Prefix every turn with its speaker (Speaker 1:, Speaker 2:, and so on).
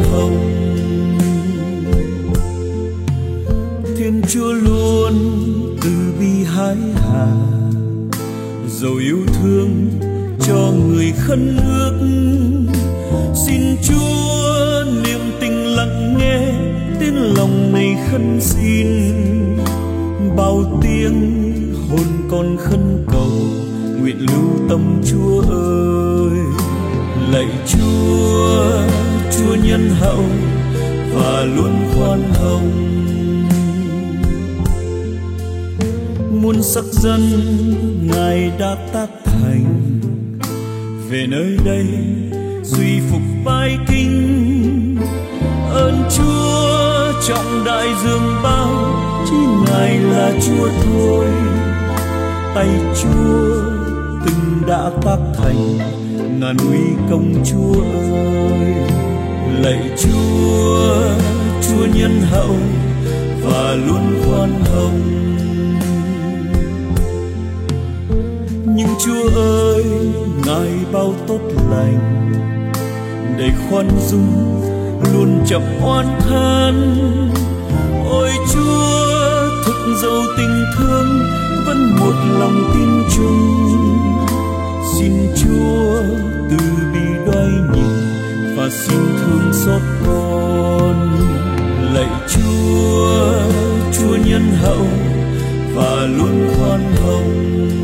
Speaker 1: hồng. Thiên Chúa luôn từ bi hái hà, dầu yêu thương cho người khấn ước. Xin Chúa niềm tình lặng nghe tiếng lòng này khấn xin, bao tiếng hồn con khấn cầu nguyện lưu tâm Chúa ơi. Lạy Chúa, Chúa nhân hậu và luôn khoan hồng, muôn sắc dân Ngài đã tác thành, về nơi đây duy phục bái kính. Ơn Chúa trọng đại dương bao, chỉ Ngài là Chúa thôi. Tay Chúa từng đã tác thành, ngàn uy công Chúa ơi. Lạy Chúa, Chúa nhân hậu và luôn khoan hồng. Nhưng Chúa ơi, Ngài bao tốt lành, đầy khoan dung luôn chậm oán than. Ôi Chúa thực giàu tình thương, vẫn một lòng tin chung. Xin Chúa từ bi đoái nhìn và xin thương xót con. Lạy Chúa, Chúa nhân hậu và luôn khoan hồng.